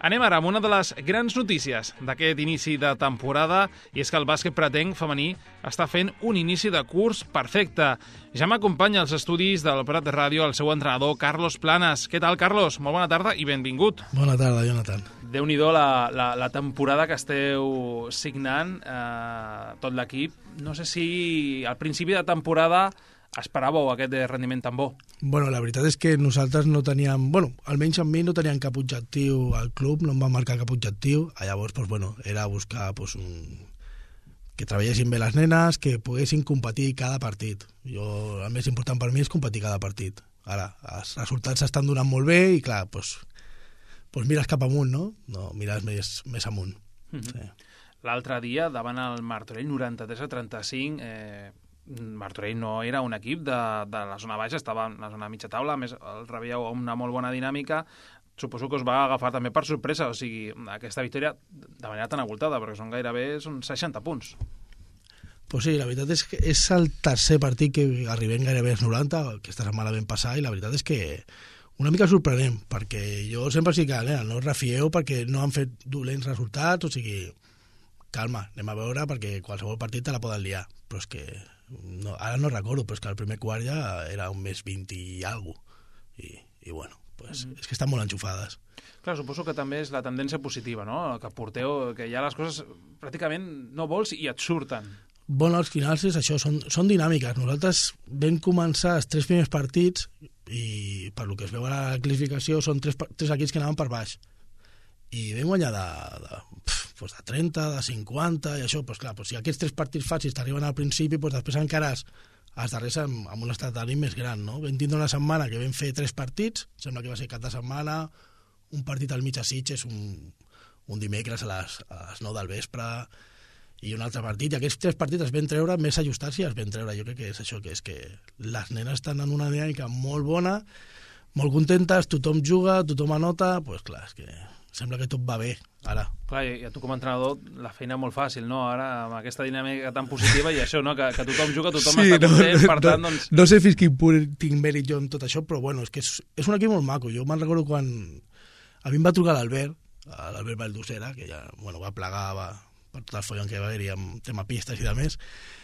Anem ara amb una de les grans notícies d'aquest inici de temporada, i és que el bàsquet pretenc femení està fent un inici de curs perfecte. Ja m'acompanya als estudis del Prat de Ràdio el seu entrenador, Carlos Planas. Què tal, Carlos? Molt bona tarda i benvingut. Bona tarda, Jonathan. Déu-n'hi-do la temporada que esteu signant, tot l'equip. No sé si al principi de temporada esperàveu aquest rendiment tan bo. Bueno, la veritat és que nosaltres no teníem... Bueno, almenys amb mi no teníem cap objectiu al club, no em va marcar cap objectiu. Llavors, pues, bueno, era buscar pues, que treballessin bé les nenes, que poguessin competir cada partit. El més important per mi és competir cada partit. Ara, els resultats s'estan donant molt bé i, clar, pues mires cap amunt, no? No, mires més amunt. Sí. L'altre dia, davant el Martorell, 93-35, Martorell no era un equip de la zona baixa, estava en la zona mitja taula, a més el rebíeu amb una molt bona dinàmica. Suposo que us va agafar també per sorpresa, o sigui, aquesta victòria de manera tan abultada, perquè són gairebé 60 punts. Pues sí, la veritat és que és el tercer partit que arribem gairebé als 90, aquesta setmana vam passar, i la veritat és que una mica sorprenent, perquè jo sempre estic que no us refieu perquè no han fet dolents resultats, o sigui, calma, anem a veure perquè qualsevol partit te la poden liar, però és que no, ara no recordo, però és que el primer quart ja era un més 20 i alguna cosa, i bueno, pues, és que estan molt enxufades. Clar, suposo que també és la tendència positiva, no?, que porteu, que ja les coses pràcticament no vols i et surten. Bueno, als finals és això, són dinàmiques. Nosaltres vam començar els 3 primers partits i per lo que es veu a la classificació són 3 equips que anaven per baix. I vam guanyar de 30, de 50 i això, doncs clar, si aquests 3 partits fàcils t'arriben al principi, doncs després encara els darrers amb un estat d'ànim més gran, no? Vam tindre una setmana que vam fer 3 partits, sembla que va ser cap de setmana, un partit al mig a Sitges, un dimecres a les 9 del vespre, i un altre partit, i aquests 3 partits es van treure més ajustats i els van treure. Jo crec que és això, que és que les nenes estan en una dinàmica molt bona, molt contentes, tothom juga, tothom anota, doncs clar, és que sembla que tot va bé, ara. Clar, i a tu com a entrenador la feina molt fàcil, no? Ara, amb aquesta dinàmica tan positiva i això, no? Que tothom juga, tothom està content, per tant, doncs... No sé fins quin punt tinc mèrit jo en tot això, però bueno, és que és un equip molt maco. Jo me'n recordo quan a mi em va trucar l'Albert Valdosera, que ja, bueno, va plegar per tot el follon que va haver-hi amb tema pistes i de més.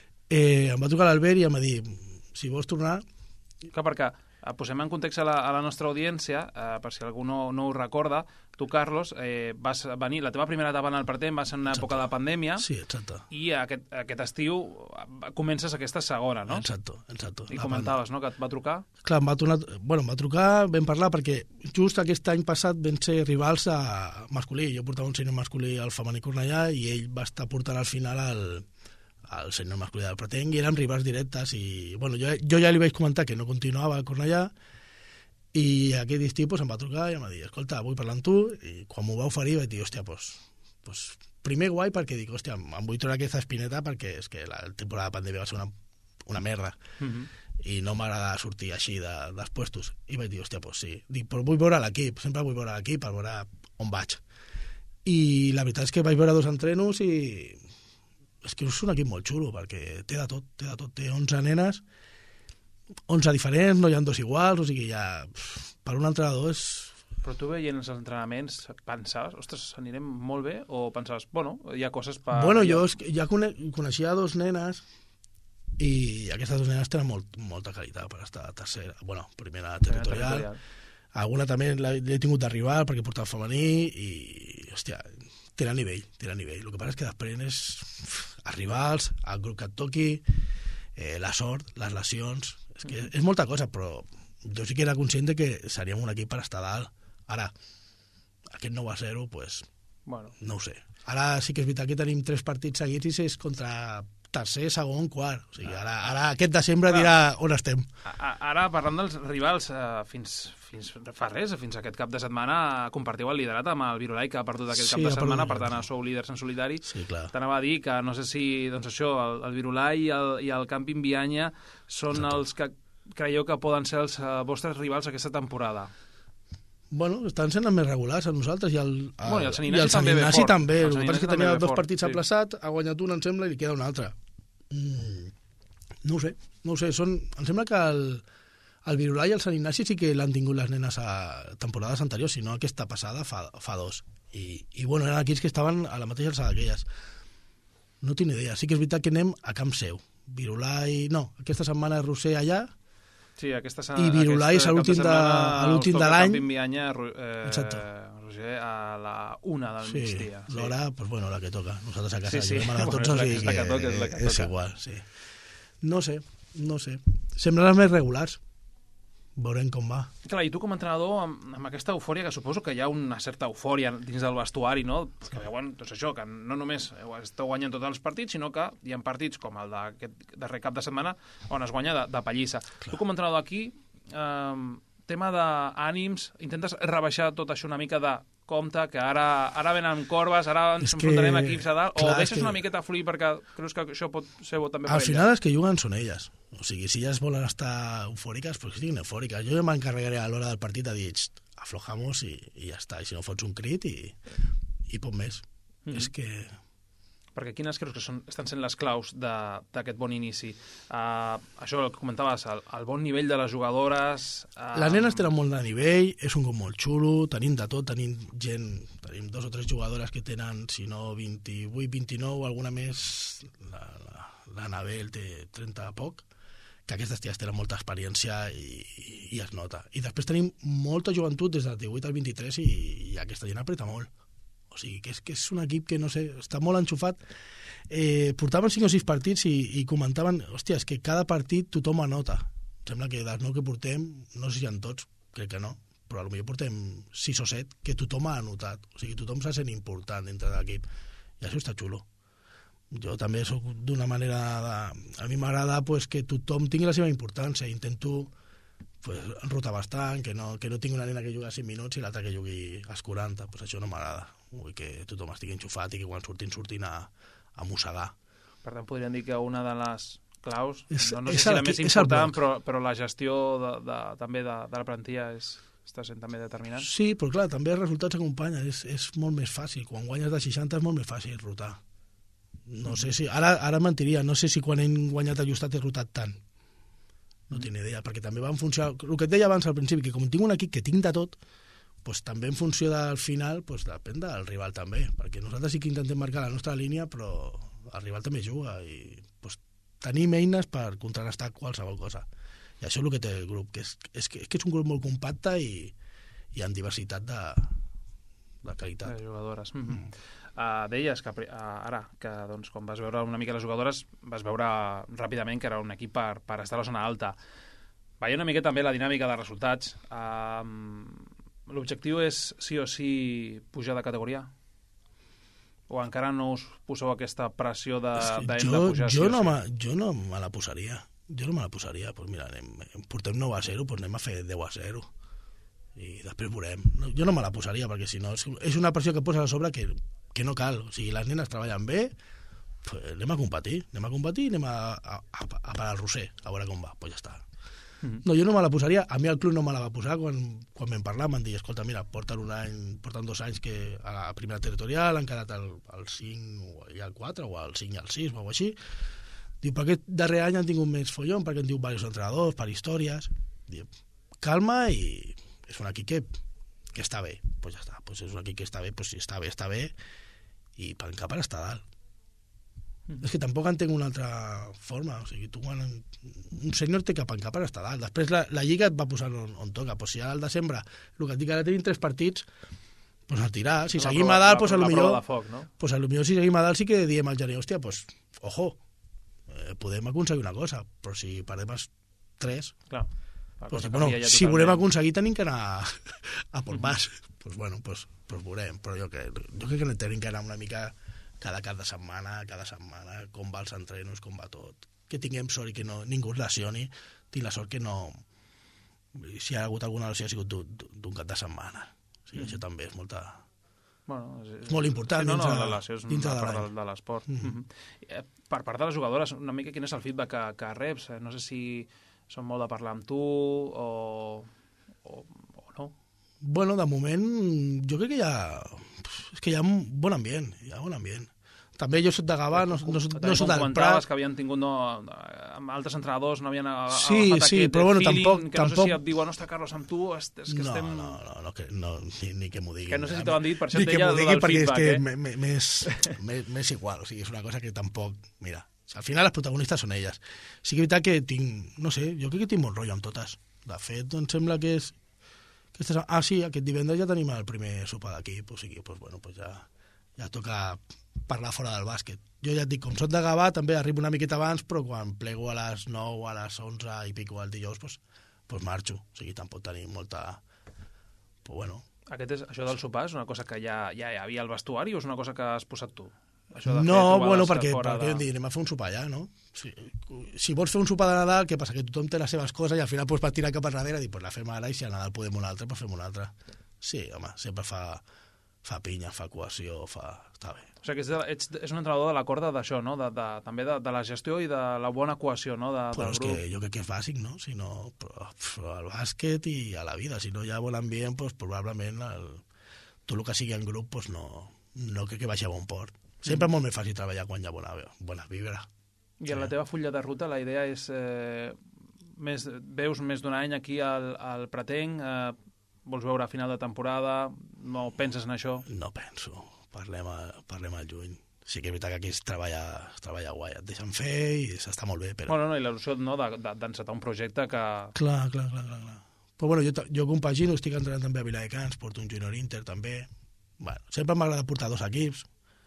Em va trucar l'Albert i em va dir, si vols tornar... Clar, perquè posem en context a la nostra audiència, per si algú no ho recorda. Tu, Carlos, vas venir, la teva primera etapa en el Pretem va ser en una època de pandèmia. Sí, exacte. I aquest estiu comences aquesta segona, no? Exacte. I comentaves, no?, que et va trucar. Clar, em va trucar, vam parlar, perquè just aquest any passat vam ser rivals a masculí. Jo portava un sènior masculí al femení Cornellà i ell va estar portant al final al sènior masculí del Pretenc i érem rivals directes i bueno, jo ja li vaig comentar que no continuava a Cornellà i aquest estiu em va trucar i em va dir, escolta, vull parlar amb tu, i quan m'ho va oferir vaig dir, hòstia, pues, primer guai perquè dic, hòstia, em vull treure aquesta espineta perquè és que la temporada de pandèmia va ser una merda i no m'agrada sortir així dels puestos i vaig dir, hòstia, pues sí, dic, però vull veure l'equip, sempre vull veure l'equip per veure on vaig i la veritat és que vaig veure 2 entrenos i és que és un equip molt xulo, perquè té de tot, té 11 nenes, 11 diferents, no hi ha 2 iguals, o sigui, ja, per un entrenador és... Però tu veient els entrenaments, pensaves, ostres, anirem molt bé, o pensaves, bueno, hi ha coses per... Bueno, jo ja coneixia 2 nenes, i aquestes 2 nenes tenen molta qualitat per estar a tercera, bueno, primera territorial. Alguna també l'he tingut d'arribar perquè portava femení, i, hòstia... Tenen nivell. El que passa és que després és arribar al grup que et toqui, la sort, les lesions... És que és molta cosa, però jo sí que era conscient que seríem un equip per estar dalt. Ara, aquest 9-0, pues, bueno, no ho sé. Ara sí que és veritat que tenim 3 partits seguits i és contra tercer, segon, quart. O sigui, ara aquest desembre dirà on estem. Ara, parlant dels rivals, fins fa res, fins aquest cap de setmana compartiu el liderat amb el Virolai, que ha perdut aquest cap de setmana, per tant sou líders en solitari. Sí, clar. T'anava a dir que no sé si doncs això, el Virolai i el Camping Bianya són els que creieu que poden ser els vostres rivals aquesta temporada. Bueno, estan sent els més regulars a nosaltres i el Sant Ignasi també. El que passa és que tenia 2 partits aplaçats, ha guanyat un, em sembla, i li queda un altre. No ho sé. Em sembla que El Virolà i el Sant Ignasi sí que l'han tingut les nenes a temporades anteriors, sinó aquesta passada fa 2. I bueno, eren equips que estaven a la mateixa alçada que elles. No tinc idea. Sí que és veritat que anem a camp seu. Virolà i... No, aquesta setmana és Roser allà. Sí, I Virolà és a l'últim de l'any. Exacte. Roser a la 1 del migdia. Sí, l'hora, pues bueno, la que toca. Nosaltres a casa juguem a les 12, o sigui que és igual, sí. No sé. Semblen els més regulars. Veurem com va. Clar, i tu com a entrenador, amb aquesta eufòria, que suposo que hi ha una certa eufòria dins del vestuari, no? Que veuen, doncs això, que no només esteu guanyant tots els partits, sinó que hi ha partits com el d'aquest darrer cap de setmana on es guanya de pallissa. Clar. Tu com a entrenador aquí, tema d'ànims, intentes rebaixar tot això una mica de compte, que ara venen corbes, ara ens enfrontarem equips a dalt, o deixes una miqueta fluir perquè creus que això pot ser bo també per elles? Al final els que juguen són elles. O sigui, si elles volen estar eufòriques, pues que estiguin eufòriques. Jo m'encarregaré a l'hora del partit a dir, aflojamos i ja està. I si no fots un crit i poc més. És que... Perquè quines creus que estan sent les claus d'aquest bon inici? Això el que comentaves, el bon nivell de les jugadores... Les nenes tenen molt de nivell, és un grup molt xulo, tenim de tot, tenim 2 o 3 jugadores que tenen, si no 28, 29, alguna més, l'Anabel té 30 a poc, que aquestes ties tenen molta experiència i es nota. I després tenim molta joventut des del 18 al 23 i aquesta gent apreta molt. O sigui, que és un equip que, no sé, està molt enxufat. Portaven 5 o 6 partits i comentaven, hòstia, és que cada partit tothom anota. Em sembla que dels 9 que portem, no sé si en tots, crec que no, però potser portem 6 o 7 que tothom ha anotat. O sigui, tothom s'ha sent important dintre de l'equip. I això està xulo. Jo també soc d'una manera... A mi m'agrada pues, que tothom tingui la seva importància. Intento pues, rotar bastant, que no tingui una nena que jugui 5 minuts i l'altra que jugui als 40. Pues això no m'agrada. Vull que tothom estigui enxufat i que quan surtin a mossegar. Per tant, podríem dir que una de les claus, no sé si la més important, però la gestió també de la plantilla està sent també determinant. Sí, però clar, també els resultats acompanyen, és molt més fàcil. Quan guanyes de 60 és molt més fàcil rotar. No sé si... Ara mentiria, no sé si quan hem guanyat a Llustat he rotat tant. No tinc idea, perquè també va en funció... El que et deia abans al principi, que com tinc un equip que tinc de tot, pues, també en funció del final pues, depèn del rival també, perquè nosaltres sí que intentem marcar la nostra línia, però el rival també juga i pues, tenim eines per contrarrestar qualsevol cosa. I això és el que té el grup, que és un grup molt compacte i amb diversitat de qualitat. De jugadores. Deies que ara, que doncs, quan vas veure una mica les jugadores, vas veure ràpidament que era un equip per estar a la zona alta. Veia una mica també la dinàmica de resultats. L'objectiu és sí o sí pujar de categoria? O encara no us poseu aquesta pressió de pujar? Jo no me la posaria. Pues mira, portem 9-0, pues anem a fer 10-0. I després veurem. Jo no me la posaria, perquè si no és una pressió que poses a sobre que no cal. O sigui, les nenes treballen bé, pues anem a competir i anem a parar el Roser, a veure com va. Pues ja està. No, jo no me la posaria. A mi el club no me la va posar quan vam parlar. M'han dit, escolta, mira, porten 2 anys que a la primera territorial han quedat al 5 i al 4 o al 5 i al 6 o així. Diu, per aquest darrer any han tingut més follon perquè han tingut diversos entrenadors, per històries. Diu, calma i és un equip que està bé. Pues ja està. Pues és un equip que està bé, pues si està bé i per cap per estar dalt. És que tampoc entenc una altra forma. O sigui, tu quan un senyor té cap en cap per estar dalt. Després la Lliga et va posar on toca. Pues si al desembre, el que et dic, ara tenim 3 partits, pues el tirar. Si seguim a dalt, pues potser si seguim a dalt sí que diem al gener, hòstia, pues ojo, podem aconseguir una cosa, però si perdem els 3, pues, bueno, si volem aconseguir tenim que anar a por más. Pues bueno, pues veurem. Però jo crec que tenim que anar una mica cada cap de setmana, com va els entrenos, com va tot. Que tinguem sort i que ningú es lesioni. Tinc la sort que no... Si hi ha hagut alguna lesió ha sigut d'un cap de setmana. O sigui, això també és molta... Bueno, és molt important la lesió és una part de l'esport. Per part de les jugadores, una mica quin és el feedback que reps? No sé si són molt de parlar amb tu o no. Bueno, de moment, jo crec que hi ha un bon ambient, També jo soc de Gavà, no soc del Prat. Que havien tingut amb altres entrenadors, no havien sí, però bueno, feeling, tampoc... No sé si et diuen, ostres, Carlos, amb tu és que estem... No, ni que m'ho digui. Que no sé si t'ho han dit, per això et deia del feedback, m'és igual, o sigui, és una cosa que tampoc... Mira, al final les protagonistes són elles. Sí que és veritat que tinc, no sé, jo crec que tinc molt rotllo amb totes. De fet, em sembla que és... sí, aquest divendres ja tenim el primer sopar d'equip, o sigui, doncs ja toca parlar fora del bàsquet. Jo ja et dic, com soc de Gavà, també arribo una miqueta abans, però quan plego a les 9, a les 11 i pico el dijous, doncs marxo. O sigui, tampoc tenim molta... Però bueno... Això del sopar és una cosa que ja hi havia al vestuari o és una cosa que has posat tu? No, bueno, perquè anem a fer un sopar allà, no? Si vols fer un sopar de Nadal, què passa? Que tothom té les seves coses i al final pots tirar cap a darrere i dir, la fem ara i si a Nadal podem una altra, fem una altra. Sí, home, sempre fa pinya, fa cohesió, està bé. O sigui que és un entrenador de la corda d'això, no? També de la gestió i de la bona cohesió, no? Però és que jo crec que és bàsic, no? Si no, al bàsquet i a la vida, si no hi ha bon ambient, doncs probablement tot el que sigui en grup no crec que vagi a bon port. Sempre és molt més fàcil treballar quan hi ha bona vibra. I en la teva fulla de ruta la idea és... veus més d'un any aquí al Pretenc, vols veure a final de temporada, no penses en això? No penso, parlem al juny. Sí que és veritat que aquí es treballa guai, et deixen fer i s'està molt bé, però... Bueno, i l'il·lusió d'encetar un projecte que... Clar. Però bueno, jo compagino, estic entrenant també a Viladecans, porto un junior Inter també. Bueno, sempre m'agrada portar 2 equips.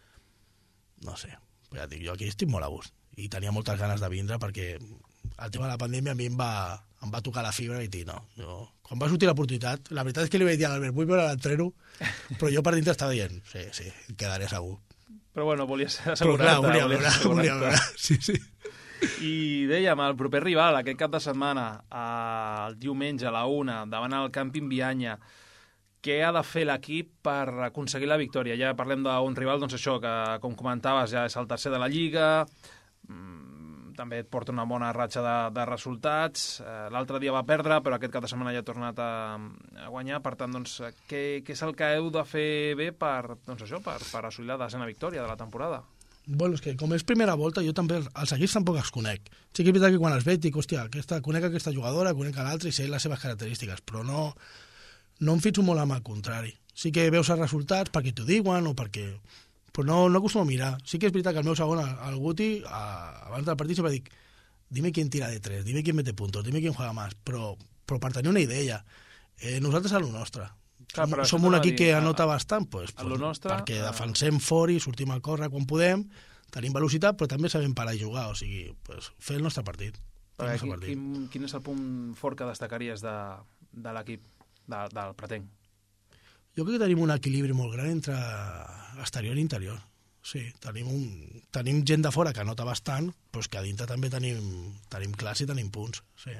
No sé, ja dic, jo aquí estic molt a gust i tenia moltes ganes de vindre perquè el tema de la pandèmia a mi em va tocar la fibra i dir, no, quan va sortir l'oportunitat, la veritat és que li vaig dir a l'Albert, vull veure l'entreno, però jo per dintre estava dient, sí, em quedaré segur. Però bueno, volies assegurar-te. Però volia veure, sí. I dèiem, el proper rival, aquest cap de setmana, el diumenge a la 1, davant el Camping Bianya, què ha de fer l'equip per aconseguir la victòria? Ja parlem d'un rival, doncs això, que com comentaves ja és el tercer de la Lliga, també et porta una bona ratxa de resultats, l'altre dia va perdre, però aquest cap de setmana ja ha tornat a guanyar, per tant, doncs, què és el que heu de fer bé per assolir la 10a victòria de la temporada? Bueno, és que com és primera volta, jo també els equips tampoc els conec. Sí que és veritat que quan els veig dic, hòstia, conec aquesta jugadora, conec l'altra i sé les seves característiques, però no em fixo molt amb el contrari. Sí que veus els resultats perquè t'ho diuen o perquè... Però no acostumo a mirar. Sí que és veritat que el meu segon, el Guti, abans del partit sempre dic dime quién tira de 3, dime quién mete puntos, dime quién juega más, però per tenir una idea. Nosaltres a lo nostre. Clar, som un equip que anota bastant, perquè defensem fora i sortim a córrer quan podem, tenim velocitat, però també sabem parar i jugar, o sigui, fer el nostre partit. Quin és el punt fort que destacaries de l'equip del Pretenc? Jo crec que tenim un equilibri molt gran entre exterior i interior. Sí, tenim gent de fora que anota bastant, però és que a dintre també tenim classe i tenim punts. Sí.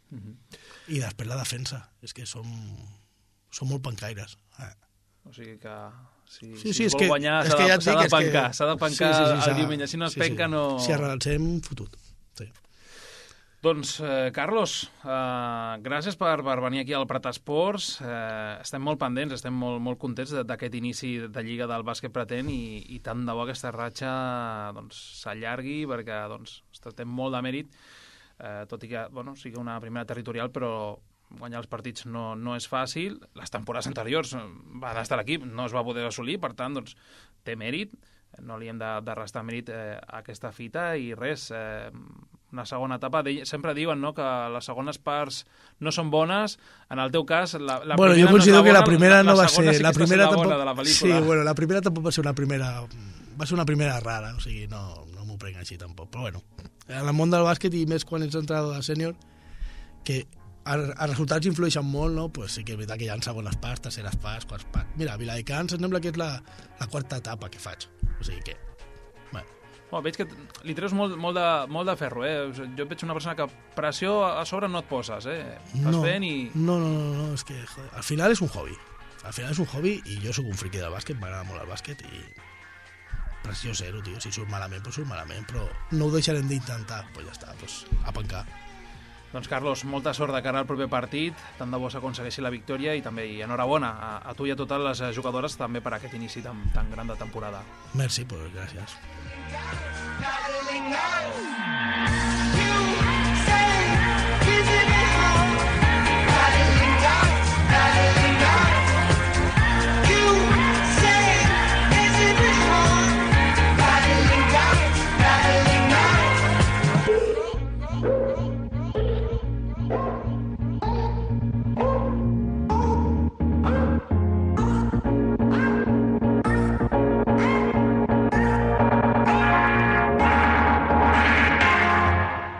I després la defensa. És que som molt pencaires. O sigui que si vol guanyar s'ha de pencar el diumenge. Si no es penca no... Si arrelancem, fotut. Sí. Doncs, Carlos, gràcies per venir aquí al Prat Esports. Estem molt pendents, estem molt contents d'aquest inici de Lliga del bàsquet Pretenc i tant de bo aquesta ratxa s'allargui perquè té molt de mèrit, tot i que sigui una primera territorial, però guanyar els partits no és fàcil. Les temporades anteriors van estar a l'equip, no es va poder assolir, per tant, té mèrit. No li hem de restar mèrit a aquesta fita i res, una segona etapa. Sempre diuen que les segones parts no són bones. En el teu cas, la primera jo considero que la primera no va ser la primera bona de la pel·lícula. Sí, la primera tampoc va ser una primera rara, o sigui, no m'ho prenc així tampoc. Però bueno, en el món del bàsquet i més quan ets entrenador de sènior, que els resultats influeixen molt, no? Pues sí que és veritat que hi ha segones parts, terceres parts, quarts parts. Mira, Viladecans em sembla que és la quarta etapa que faig. O sigui que... veig que li treus molt de ferro, Jo veig una persona que pressió a sobre no et poses, Estàs fent i... No, és que joder, al final és un hobby. Al final és un hobby i jo sóc un friqui del bàsquet, m'agrada molt el bàsquet i pressió zero, tio. Si surt malament, doncs surt malament, però no ho deixarem d'intentar, doncs ja està, a pencar. Doncs, Carlos, molta sort de cara al proper partit, tant de bo s'aconsegueixi la victòria i també enhorabona a tu i a totes les jugadores també per aquest inici tan gran de temporada. Merci, pues gràcies.